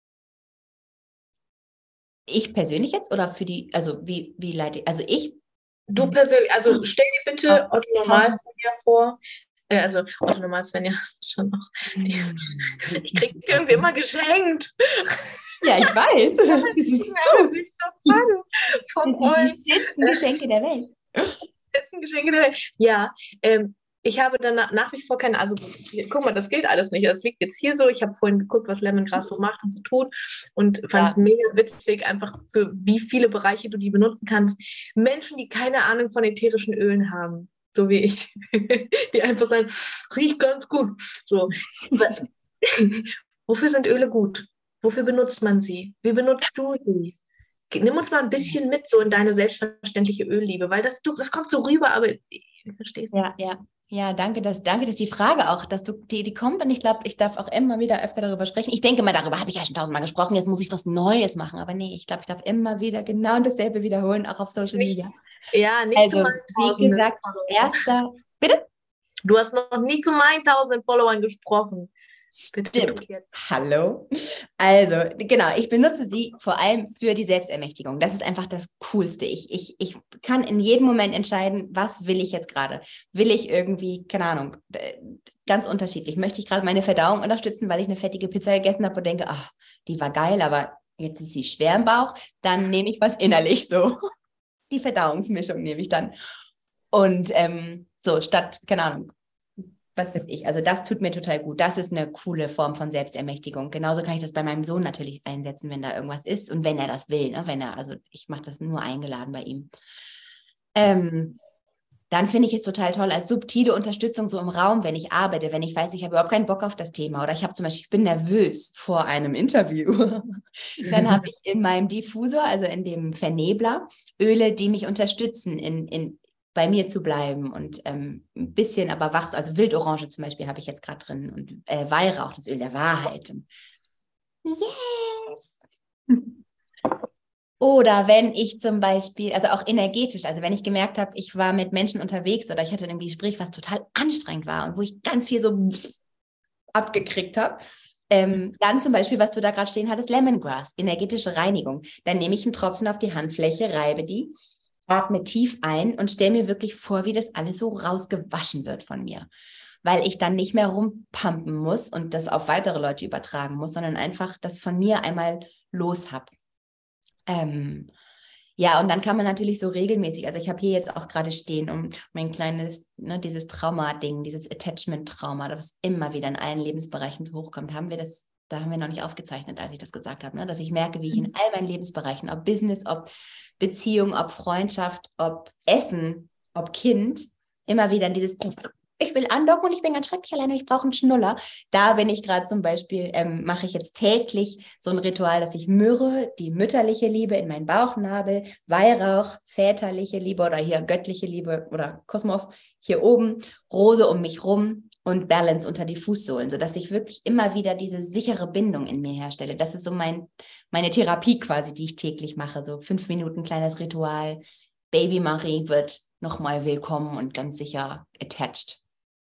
S3: Ich persönlich jetzt oder für die, also wie, wie leite ich, also ich.
S2: Du persönlich, also stell dir bitte Otto Normal Svenja vor. Äh, also Otto Normal Svenja schon noch. Ich krieg die irgendwie immer geschenkt.
S3: Ja, ich weiß. Das ist
S2: gut. Von euch.
S3: Die schönsten Geschenke der Welt.
S2: Geschenke der Welt. Ja, ähm, ich habe dann nach, nach wie vor keine, also guck mal, das gilt alles nicht. Das liegt jetzt hier so. Ich habe vorhin geguckt, was Lemongrass so macht und so tut und fand es
S3: Ja.
S2: mega witzig, einfach für wie viele Bereiche du die benutzen kannst. Menschen, die keine Ahnung von ätherischen Ölen haben, so wie ich, die einfach sagen, riecht ganz gut. So. Wofür sind Öle gut? Wofür benutzt man sie? Wie benutzt du sie? Nimm uns mal ein bisschen mit so in deine selbstverständliche Ölliebe, weil das, du, das kommt so rüber, aber ich verstehe es.
S3: Ja, ja. Ja, danke, dass, danke, dass die Frage auch, dass du, die, die kommt und ich glaube, ich darf auch immer wieder öfter darüber sprechen. Ich denke mal, darüber habe ich ja schon tausendmal gesprochen, jetzt muss ich was Neues machen, aber nee, ich glaube, ich darf immer wieder genau dasselbe wiederholen, auch auf Social
S2: Nicht,
S3: Media.
S2: Ja, nicht
S3: Also,
S2: zu meinen
S3: wie
S2: Tausenden.
S3: gesagt, erster, bitte?
S2: Du hast noch nie zu meinen tausenden Followern gesprochen.
S3: Stimmt. Hallo. Also, genau, ich benutze sie vor allem für die Selbstermächtigung. Das ist einfach das Coolste. Ich, ich, ich kann in jedem Moment entscheiden, was will ich jetzt gerade? Will ich irgendwie, keine Ahnung, ganz unterschiedlich. Möchte ich gerade meine Verdauung unterstützen, weil ich eine fettige Pizza gegessen habe und denke, ach, die war geil, aber jetzt ist sie schwer im Bauch. Dann nehme ich was innerlich so. Die Verdauungsmischung nehme ich dann. Und ähm, so, statt, keine Ahnung, was weiß ich, also das tut mir total gut. Das ist eine coole Form von Selbstermächtigung. Genauso kann ich das bei meinem Sohn natürlich einsetzen, wenn da irgendwas ist und wenn er das will. Ne? Wenn er, also ich mache das nur eingeladen bei ihm. Ähm, dann finde ich es total toll als subtile Unterstützung so im Raum, wenn ich arbeite, wenn ich weiß, ich habe überhaupt keinen Bock auf das Thema oder ich habe zum Beispiel, ich bin nervös vor einem Interview. Dann habe ich in meinem Diffusor, also in dem Vernebler, Öle, die mich unterstützen in, in bei mir zu bleiben und ähm, ein bisschen aber wach, also Wildorange zum Beispiel habe ich jetzt gerade drin und äh, Weihrauch, das Öl der Wahrheit. Yes! Oder wenn ich zum Beispiel, also auch energetisch, also wenn ich gemerkt habe, ich war mit Menschen unterwegs oder ich hatte irgendwie ein Gespräch, was total anstrengend war und wo ich ganz viel so abgekriegt habe, ähm, dann zum Beispiel, was du da gerade stehen hattest, Lemongrass, energetische Reinigung. Dann nehme ich einen Tropfen auf die Handfläche, reibe die, atme tief ein und stelle mir wirklich vor, wie das alles so rausgewaschen wird von mir. Weil ich dann nicht mehr rumpumpen muss und das auf weitere Leute übertragen muss, sondern einfach das von mir einmal los habe. Ähm, ja, und dann kann man natürlich so regelmäßig, also ich habe hier jetzt auch gerade stehen, um mein kleines, ne, dieses Trauma-Ding, dieses Attachment-Trauma, das immer wieder in allen Lebensbereichen hochkommt, haben wir das, da haben wir noch nicht aufgezeichnet, als ich das gesagt habe, ne, dass ich merke, wie ich in all meinen Lebensbereichen, ob Business, ob Beziehung, ob Freundschaft, ob Essen, ob Kind, immer wieder in dieses, ich will andocken und ich bin ganz schrecklich alleine, ich brauche einen Schnuller. Da bin ich gerade zum Beispiel, ähm, mache ich jetzt täglich so ein Ritual, dass ich Myrrhe, die mütterliche Liebe in meinen Bauchnabel, Weihrauch, väterliche Liebe oder hier göttliche Liebe oder Kosmos hier oben, Rose um mich rum und Balance unter die Fußsohlen, sodass ich wirklich immer wieder diese sichere Bindung in mir herstelle. Das ist so mein, meine Therapie quasi, die ich täglich mache. So fünf Minuten kleines Ritual. Baby Marie wird nochmal willkommen und ganz sicher attached.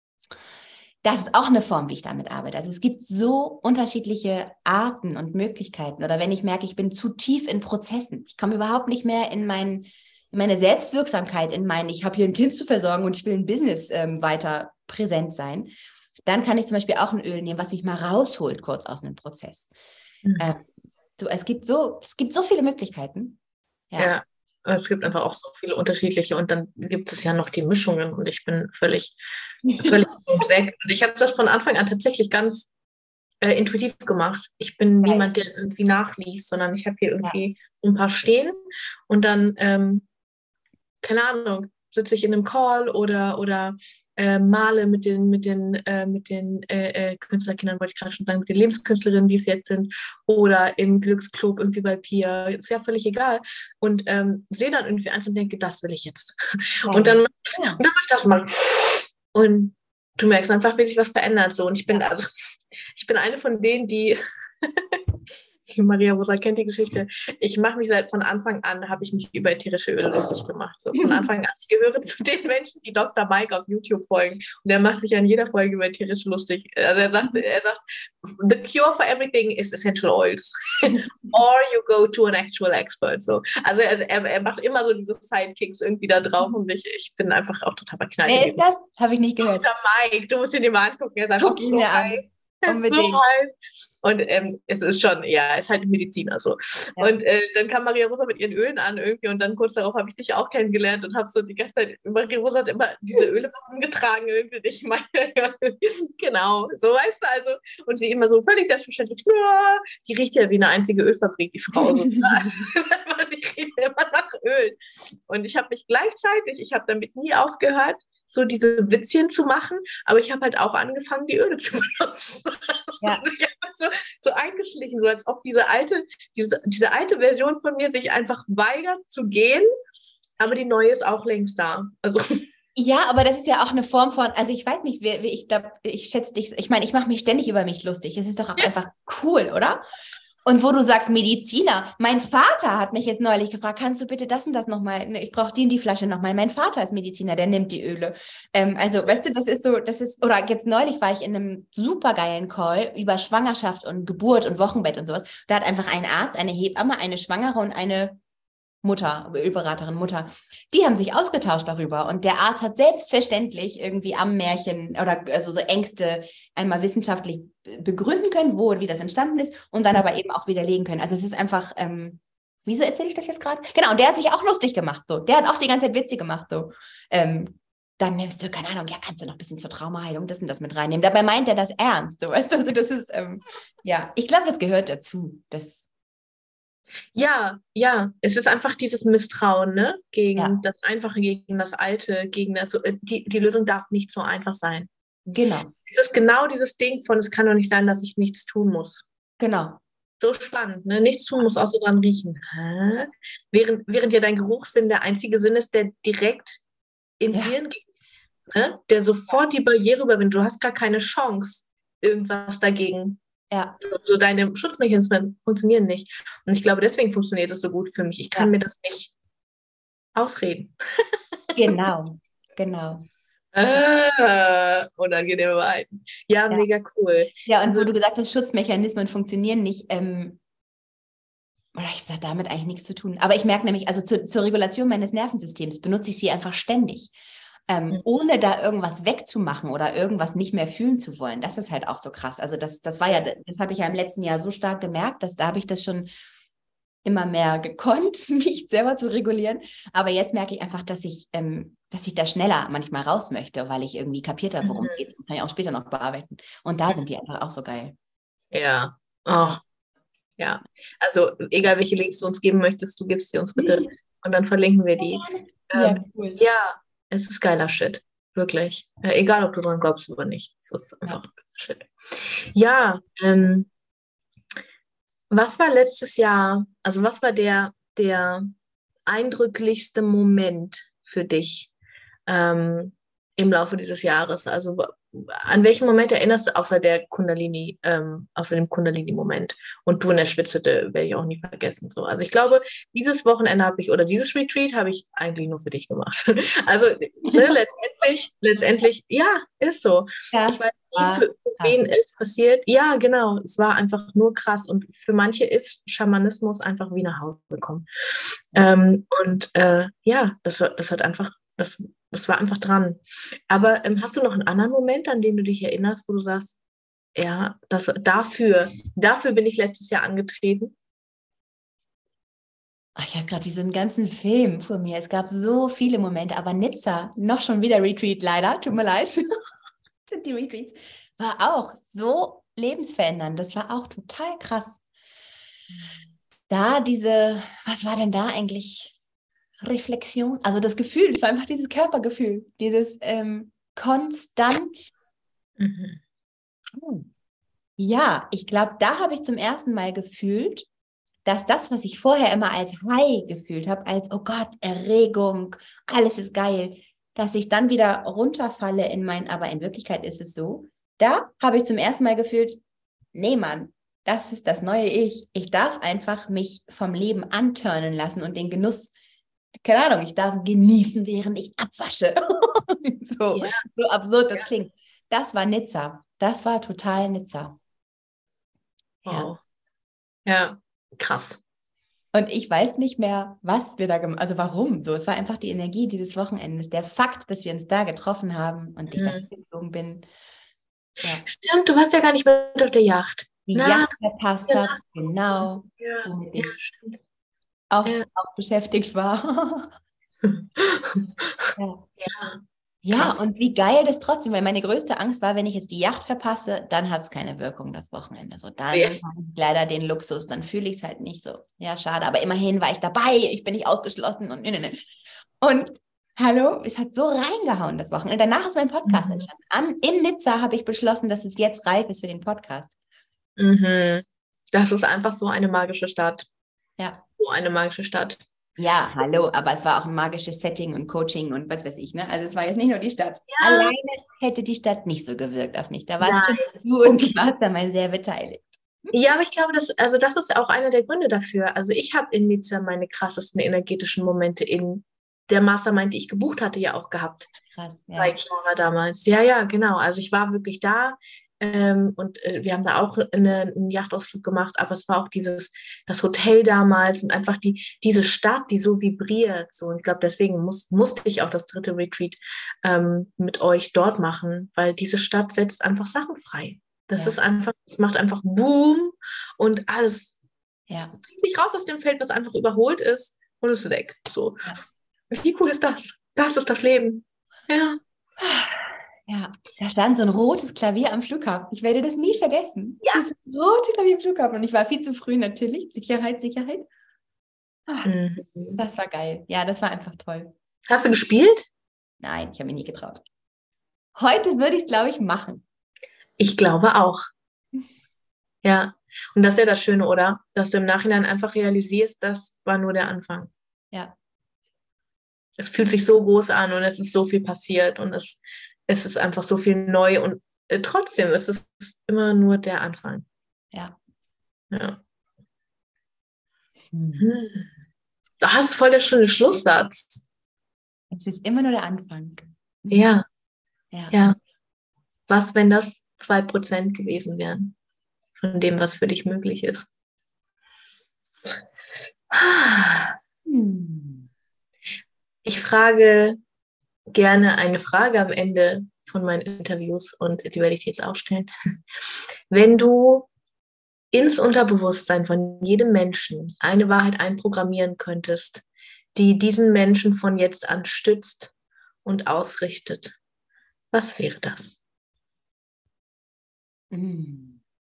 S3: Das ist auch eine Form, wie ich damit arbeite. Also es gibt so unterschiedliche Arten und Möglichkeiten. Oder wenn ich merke, ich bin zu tief in Prozessen, ich komme überhaupt nicht mehr in, mein, in meine Selbstwirksamkeit, in mein, ich habe hier ein Kind zu versorgen und ich will ein Business ähm, weiter präsent sein, dann kann ich zum Beispiel auch ein Öl nehmen, was mich mal rausholt kurz aus einem Prozess. Mhm. Ähm, so, es gibt so, es gibt so viele Möglichkeiten.
S2: Ja. ja. Es gibt einfach auch so viele unterschiedliche und dann gibt es ja noch die Mischungen und ich bin völlig, völlig weg. Und ich habe das von Anfang an tatsächlich ganz äh, intuitiv gemacht. Ich bin
S3: Geil.
S2: niemand, der irgendwie nachliest, sondern ich habe hier irgendwie ja. ein paar stehen und dann, ähm, keine Ahnung, sitze ich in einem Call oder, oder äh, male mit den, mit den, äh, mit den äh, äh, Künstlerkindern, wollte ich gerade schon sagen, mit den Lebenskünstlerinnen, die es jetzt sind, oder im Glücksclub irgendwie bei Pia, ist ja völlig egal. Und ähm, sehe dann irgendwie eins und denke, das will ich jetzt. Ja. Und dann, ja. und dann mach ich das mal. Und du merkst einfach, wie sich was verändert. So. Und ich bin, ja. also, ich bin eine von denen, die Maria Rosa kennt die Geschichte. Ich mache mich seit von Anfang an, habe ich mich über ätherische Öle lustig gemacht. So, von Anfang an. Ich gehöre zu den Menschen, die Doktor Mike auf YouTube folgen. Und er macht sich an jeder Folge über ätherische lustig. Also er sagt, er sagt, the cure for everything is essential oils. Or you go to an actual expert. So. Also er, er, er macht immer so diese Sidekicks irgendwie da drauf und ich, ich bin einfach auch total verknallt.
S3: Wer ist das? Habe ich nicht gehört.
S2: Doktor Mike, du musst ihn dir mal angucken. Er ist einfach so geil.
S3: Unbedingt.
S2: So und ähm, es ist schon, ja, es ist halt ein Mediziner so. Ja. Und äh, dann kam Maria Rosa mit ihren Ölen an irgendwie und dann kurz darauf habe ich dich auch kennengelernt und habe so die ganze Zeit, Maria Rosa hat immer diese Öle umgetragen irgendwie. Ich meine, genau, so weißt du, also, und sie immer so völlig selbstverständlich, ja, die riecht ja wie eine einzige Ölfabrik, die Frau. So. Die riecht immer nach Öl. Und ich habe mich gleichzeitig, ich habe damit nie aufgehört, so diese Witzchen zu machen, aber ich habe halt auch angefangen, die Öle zu benutzen. Ja. Ich habe so, so eingeschlichen, so als ob diese alte, diese, diese alte Version von mir sich einfach weigert zu gehen, aber die neue ist auch längst da. Also
S3: ja, aber das ist ja auch eine Form von, also ich weiß nicht, wie, wie ich glaube, ich schätze dich, ich meine, ich mache mich ständig über mich lustig. Es ist doch auch ja. einfach cool, oder? Und wo du sagst, Mediziner. Mein Vater hat mich jetzt neulich gefragt, kannst du bitte das und das nochmal, ich brauche die und die Flasche nochmal. Mein Vater ist Mediziner, der nimmt die Öle. Ähm, also, weißt du, das ist so, das ist, oder jetzt neulich war ich in einem supergeilen Call über Schwangerschaft und Geburt und Wochenbett und sowas. Da hat einfach ein Arzt, eine Hebamme, eine Schwangere und eine Mutter, Ölberaterin, Mutter, die haben sich ausgetauscht darüber und der Arzt hat selbstverständlich irgendwie am Märchen oder also so Ängste einmal wissenschaftlich begründen können, wo und wie das entstanden ist und dann aber eben auch widerlegen können. Also es ist einfach, ähm, wieso erzähle ich das jetzt gerade? Genau, und der hat sich auch lustig gemacht, so. Der hat auch die ganze Zeit Witze gemacht, so. Ähm, dann nimmst du, keine Ahnung, ja, kannst du noch ein bisschen zur Traumaheilung das und das mit reinnehmen. Dabei meint er das ernst, so, weißt du, also das ist, ähm, ja, ich glaube, das gehört dazu, das
S2: Ja, ja, es ist einfach dieses Misstrauen, ne? Gegen
S3: ja.
S2: das Einfache, gegen das Alte, gegen das, die, die Lösung darf nicht so einfach sein.
S3: Genau.
S2: Es ist genau dieses Ding von, es kann doch nicht sein, dass ich nichts tun muss.
S3: Genau.
S2: So spannend, ne? Nichts tun muss, außer dran riechen. Hä? Während, während ja dein Geruchssinn der einzige Sinn ist, der direkt ins
S3: Ja.
S2: Hirn geht, ne? Der sofort die Barriere überwindet. Du hast gar keine Chance, irgendwas dagegen.
S3: Ja.
S2: So deine Schutzmechanismen funktionieren nicht. Und ich glaube, deswegen funktioniert das so gut für mich. Ich kann
S3: ja.
S2: mir das nicht ausreden.
S3: Genau, genau.
S2: Äh, unangenehme Wahrheiten. Ja, ja, mega cool.
S3: Ja, und also, wo du gesagt hast, Schutzmechanismen funktionieren nicht, ähm, oder ich sage damit eigentlich nichts zu tun. Aber ich merke nämlich, also zu, zur Regulation meines Nervensystems benutze ich sie einfach ständig. Ähm, mhm. Ohne da irgendwas wegzumachen oder irgendwas nicht mehr fühlen zu wollen. Das ist halt auch so krass. Also das, das war ja, das habe ich ja im letzten Jahr so stark gemerkt, dass da habe ich das schon immer mehr gekonnt, mich selber zu regulieren. Aber jetzt merke ich einfach, dass ich, ähm, dass ich da schneller manchmal raus möchte, weil ich irgendwie kapiert habe, worum es geht. Das kann ich auch später noch bearbeiten. Und da sind die einfach auch so geil.
S2: Ja. Oh. Ja. Also egal, welche Links du uns geben möchtest, du gibst sie uns bitte. Und dann verlinken wir die.
S3: Ja,
S2: ähm,
S3: cool.
S2: Ja. Es ist geiler Shit, wirklich. Äh, egal, ob du dran glaubst oder nicht. Es ist einfach ja. Shit. Ja, ähm, was war letztes Jahr, also was war der, der eindrücklichste Moment für dich ähm, im Laufe dieses Jahres? Also an welchen Moment erinnerst du, außer der Kundalini, ähm, außer dem Kundalini-Moment? Und du in der Schwitze, werde ich auch nie vergessen. So. Also ich glaube, dieses Wochenende habe ich, oder dieses Retreat habe ich eigentlich nur für dich gemacht. Also ne, letztendlich, letztendlich, ja, ist so.
S3: Das
S2: Ich weiß nie,
S3: war
S2: für, für
S3: krass.
S2: wen es passiert. Ja, genau. Es war einfach nur krass. Und für manche ist Schamanismus einfach wie nach Hause gekommen. Ähm, und äh, ja, das, war- das hat einfach, das, das war einfach dran. Aber ähm, hast du noch einen anderen Moment, an den du dich erinnerst, wo du sagst, ja, das, dafür, dafür bin ich letztes Jahr angetreten?
S3: Ach, ich habe gerade wie so einen ganzen Film vor mir. Es gab so viele Momente, aber Nizza, noch schon wieder Retreat leider, tut mir leid, sind die Retreats, war auch so lebensverändernd. Das war auch total krass. Da diese, was war denn da eigentlich? Reflexion, also das Gefühl, es war einfach dieses Körpergefühl, dieses ähm, konstant.
S2: Mhm.
S3: Ja, ich glaube, da habe ich zum ersten Mal gefühlt, dass das, was ich vorher immer als High gefühlt habe, als, oh Gott, Erregung, alles ist geil, dass ich dann wieder runterfalle in mein, aber in Wirklichkeit ist es so, da habe ich zum ersten Mal gefühlt, nee, Mann, das ist das neue Ich. Ich darf einfach mich vom Leben antörnen lassen und den Genuss, keine Ahnung, ich darf genießen, während ich abwasche. so,
S2: Ja.
S3: so absurd das klingt. Das war Nizza. Das war total Nizza. Ja.
S2: Wow. Ja, krass.
S3: Und ich weiß nicht mehr, was wir da gemacht haben, also warum. So, es war einfach die Energie dieses Wochenendes, der Fakt, dass wir uns da getroffen haben und ich da
S2: Mhm.
S3: hingezogen bin. Ja.
S2: Stimmt, du warst ja gar nicht mehr auf der Yacht.
S3: Die
S2: Na,
S3: Yacht verpasst
S2: ja,
S3: habe, genau,
S2: ja,
S3: womit
S2: ja,
S3: ich
S2: stimmt.
S3: auch,
S2: Ja.
S3: auch beschäftigt war. ja.
S2: Ja,
S3: Ja,
S2: krass.
S3: und wie geil das trotzdem, weil meine größte Angst war, wenn ich jetzt die Yacht verpasse, dann hat es keine Wirkung das Wochenende. So, dann
S2: Ja.
S3: habe ich leider den Luxus, dann fühle ich es halt nicht so. Ja, schade, aber immerhin war ich dabei, ich bin nicht ausgeschlossen und ne, ne, ne. Und hallo, es hat so reingehauen das Wochenende. Danach ist mein Podcast
S2: Mhm.
S3: entstanden. An, in Nizza habe ich beschlossen, dass es jetzt reif ist für den Podcast.
S2: Mhm. Das ist einfach so eine magische Stadt.
S3: Ja.
S2: So eine magische Stadt.
S3: Ja, hallo, aber es war auch ein magisches Setting und Coaching und was weiß ich, ne? Also es war jetzt nicht nur die Stadt.
S2: Ja.
S3: Alleine hätte die Stadt nicht so gewirkt auf mich. Da warst
S2: Nein.
S3: schon du und du warst da mal sehr beteiligt.
S2: Ja, aber ich glaube, das, also das ist auch einer der Gründe dafür. Also ich habe in Nizza meine krassesten energetischen Momente in der Mastermind, die ich gebucht hatte, ja auch gehabt.
S3: Krass,
S2: Bei
S3: ja.
S2: Chiara damals. Ja, ja, genau. Also ich war wirklich da ähm, und äh, wir haben da auch eine, einen Yachtausflug gemacht, aber es war auch dieses, das Hotel damals und einfach die, diese Stadt, die so vibriert. So. Und ich glaube, deswegen muss, musste ich auch das dritte Retreat ähm, mit euch dort machen, weil diese Stadt setzt einfach Sachen frei. Das
S3: Ja.
S2: ist einfach, es macht einfach Boom und alles
S3: Ja.
S2: zieht sich raus aus dem Feld, was einfach überholt ist und ist weg. So.
S3: Ja.
S2: Wie cool ist das? Das ist das Leben. Ja.
S3: Ja, da stand so ein rotes Klavier am Flughafen. Ich werde das nie vergessen.
S2: Ja.
S3: Dieses rote Klavier am Flughafen. Und ich war viel zu früh natürlich. Sicherheit, Sicherheit. Ah,
S2: Mhm.
S3: das war geil. Ja, das war einfach toll.
S2: Hast du gespielt?
S3: Nein, ich habe mich nie getraut. Heute würde ich es, glaube ich, machen.
S2: Ich glaube auch. Ja. Und das ist ja das Schöne, oder? Dass du im Nachhinein einfach realisierst, das war nur der Anfang.
S3: Ja.
S2: Es fühlt sich so groß an und es ist so viel passiert und es, es ist einfach so viel neu und äh, trotzdem ist es immer nur der Anfang.
S3: Ja.
S2: Ja.
S3: Hm.
S2: Hm. Das ist voll der schöne Schlusssatz.
S3: Es ist immer nur der Anfang.
S2: Ja.
S3: Ja.
S2: Ja. Was, wenn das zwei Prozent gewesen wären von dem, was für dich möglich ist?
S3: Hm.
S2: Ich frage gerne eine Frage am Ende von meinen Interviews und die werde ich dir jetzt auch stellen. Wenn du ins Unterbewusstsein von jedem Menschen eine Wahrheit einprogrammieren könntest, die diesen Menschen von jetzt an stützt und ausrichtet, was wäre das?
S3: Hm.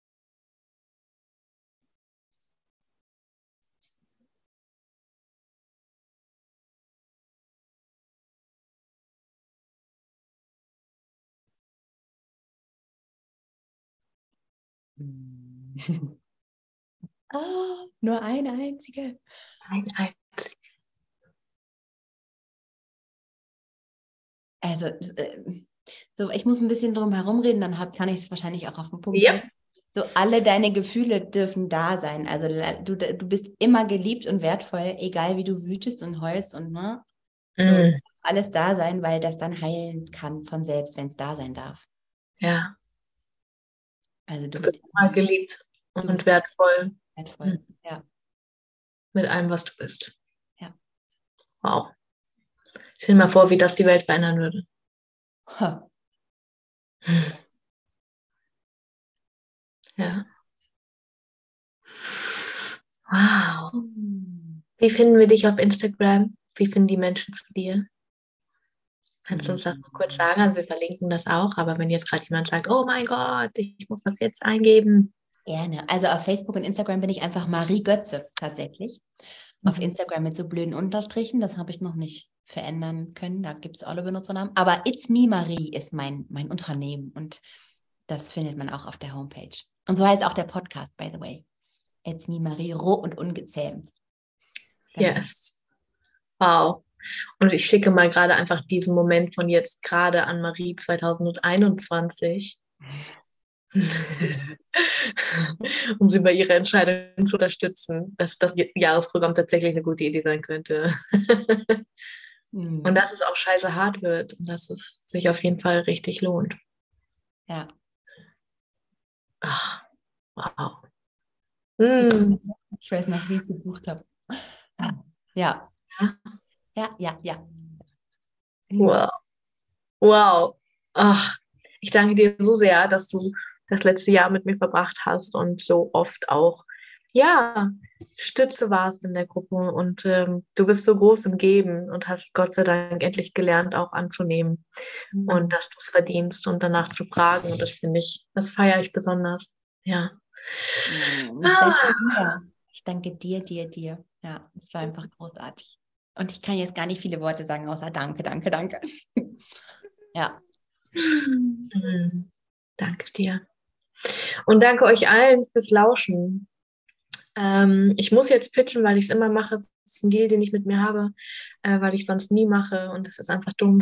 S3: Ah, nur eine einzige.
S2: Ein, ein.
S3: Also, äh, So, ich muss ein bisschen drum herum reden, dann hab, kann ich es wahrscheinlich auch auf den Punkt
S2: Ja.
S3: bringen. So, alle deine Gefühle dürfen da sein. Also du, du bist immer geliebt und wertvoll, egal wie du wütest und heulst und ne, so
S2: Mm.
S3: alles da sein, weil das dann heilen kann von selbst, wenn es da sein darf.
S2: Ja.
S3: Also du,
S2: Du
S3: bist
S2: bist immer geliebt
S3: du
S2: und
S3: bist
S2: wertvoll
S3: wertvoll.
S2: Mhm.
S3: Ja.
S2: mit allem, was du bist.
S3: Ja.
S2: Wow. Stell dir mal vor, wie das die Welt verändern würde.
S3: Huh.
S2: Ja. Wow. Wie finden wir dich auf Instagram? Wie finden die Menschen zu dir? Kannst du uns das mal kurz sagen? Also wir verlinken das auch, aber wenn jetzt gerade jemand sagt, oh mein Gott, ich muss das jetzt eingeben.
S3: Gerne. Also auf Facebook und Instagram bin ich einfach Marie Götze tatsächlich. Auf
S2: Mhm.
S3: Instagram mit so blöden Unterstrichen, das habe ich noch nicht verändern können. Da gibt es alle Benutzernamen. Aber It's Me Marie ist mein, mein Unternehmen und das findet man auch auf der Homepage. Und so heißt auch der Podcast, by the way. It's Me Marie, roh und ungezähmt. Genau.
S2: Yes. Wow. Und ich schicke mal gerade einfach diesen Moment von jetzt gerade an Marie zwanzig einundzwanzig, um sie bei ihrer Entscheidung zu unterstützen, dass das Jahresprogramm tatsächlich eine gute Idee sein könnte.
S3: Mhm.
S2: Und dass es auch scheiße hart wird und dass es sich auf jeden Fall richtig lohnt.
S3: Ja.
S2: Ach, wow. Mm.
S3: Ich weiß noch, wie ich es gebucht habe. Ja.
S2: Ja.
S3: Ja, ja, ja.
S2: Wow. Wow. Ach, ich danke dir so sehr, dass du das letzte Jahr mit mir verbracht hast und so oft auch, ja, Stütze warst in der Gruppe. Und ähm, du bist so groß im Geben und hast Gott sei Dank endlich gelernt, auch anzunehmen.
S3: Mhm.
S2: Und dass du es verdienst und danach zu fragen. Und das finde ich, das feiere ich besonders. Ja.
S3: Ich danke dir. Ich danke dir, dir, dir. Ja, es war einfach großartig. Und ich kann jetzt gar nicht viele Worte sagen, außer danke, danke, danke. Ja.
S2: Mhm. Danke dir. Und danke euch allen fürs Lauschen. Ähm, ich muss jetzt pitchen, weil ich es immer mache. Das ist ein Deal, den ich mit mir habe, äh, weil ich sonst nie mache und das ist einfach dumm.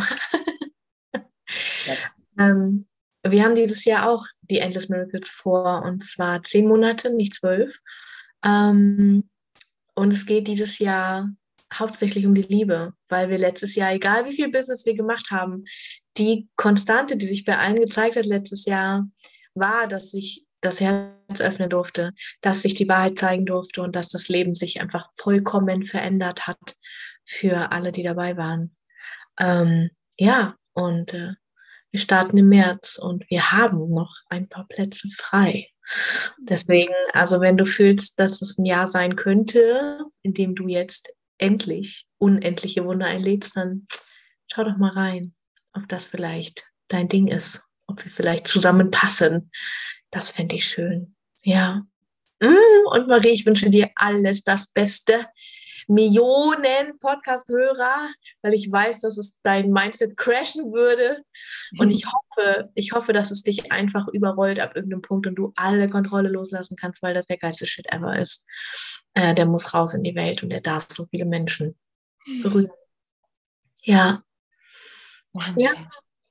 S3: Ja.
S2: ähm, wir haben dieses Jahr auch die Endless Miracles vor und zwar zehn Monate, nicht zwölf. Ähm, und es geht dieses Jahr hauptsächlich um die Liebe, weil wir letztes Jahr, egal wie viel Business wir gemacht haben, die Konstante, die sich bei allen gezeigt hat letztes Jahr, war, dass sich das Herz öffnen durfte, dass sich die Wahrheit zeigen durfte und dass das Leben sich einfach vollkommen verändert hat für alle, die dabei waren. Ähm, ja, und äh, wir starten im März und wir haben noch ein paar Plätze frei. Deswegen, also wenn du fühlst, dass es ein Jahr sein könnte, in dem du jetzt endlich unendliche Wunder einlädst, dann schau doch mal rein, ob das vielleicht dein Ding ist, ob wir vielleicht zusammenpassen. Das fände ich schön. Ja. Und Marie, ich wünsche dir alles das Beste. Millionen Podcast-Hörer, weil ich weiß, dass es dein Mindset crashen würde. Und ich hoffe, ich hoffe, dass es dich einfach überrollt ab irgendeinem Punkt und du alle Kontrolle loslassen kannst, weil das der geilste Shit ever ist. Äh, der muss raus in die Welt und der darf so viele Menschen berühren. Ja.
S3: Danke.
S2: Ja.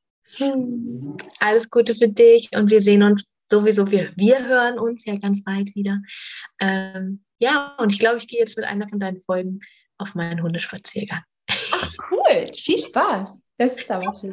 S2: Hm. Alles Gute für dich und wir sehen uns sowieso, wir, wir hören uns ja ganz bald wieder. Ähm, ja, und ich glaube, ich gehe jetzt mit einer von deinen Folgen auf meinen Hundespaziergang.
S3: Ach, cool. Viel Spaß. Das ist aber schön.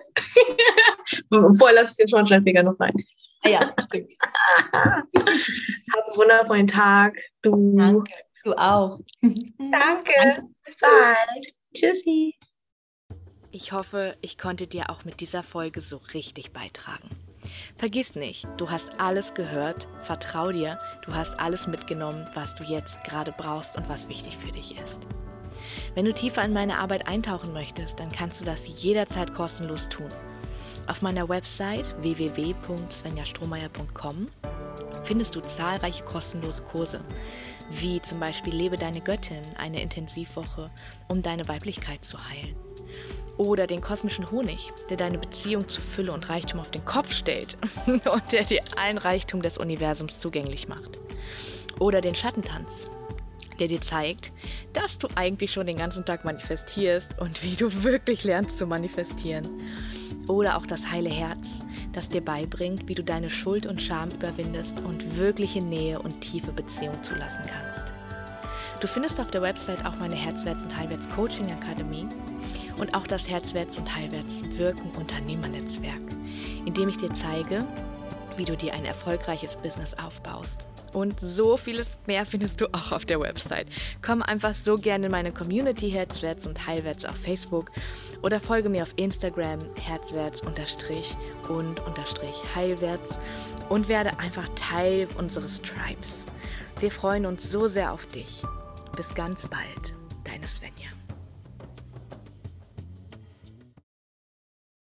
S2: Vorher lasse ich den Schornsteinfeger noch rein.
S3: Ah ja, stimmt.
S2: Hab einen wundervollen Tag. Du.
S3: Danke. Du auch.
S2: Danke. Bis bald. Tschüssi.
S1: Ich hoffe, ich konnte dir auch mit dieser Folge so richtig beitragen. Vergiss nicht, du hast alles gehört, vertrau dir, du hast alles mitgenommen, was du jetzt gerade brauchst und was wichtig für dich ist. Wenn du tiefer in meine Arbeit eintauchen möchtest, dann kannst du das jederzeit kostenlos tun. Auf meiner Website w w w punkt svenja strohmeier punkt com findest du zahlreiche kostenlose Kurse, wie zum Beispiel Lebe deine Göttin, eine Intensivwoche, um deine Weiblichkeit zu heilen. Oder den kosmischen Honig, der deine Beziehung zu Fülle und Reichtum auf den Kopf stellt und der dir allen Reichtum des Universums zugänglich macht. Oder den Schattentanz, der dir zeigt, dass du eigentlich schon den ganzen Tag manifestierst und wie du wirklich lernst zu manifestieren. oder auch das heile Herz, das dir beibringt, wie du deine Schuld und Scham überwindest und wirkliche Nähe und tiefe Beziehung zulassen kannst. Du findest auf der Website auch meine Herzwärts und Heilwärts Coaching Akademie und auch das Herzwärts und Heilwärts Wirken Unternehmernetzwerk, in dem ich dir zeige, wie du dir ein erfolgreiches Business aufbaust. Und so vieles mehr findest du auch auf der Website. Komm einfach so gerne in meine Community Herzwärts und Heilwärts auf Facebook oder folge mir auf Instagram herzwärts unterstrich und unterstrich heilwärts und werde einfach Teil unseres Tribes. Wir freuen uns so sehr auf dich. Bis ganz bald, deine Svenja.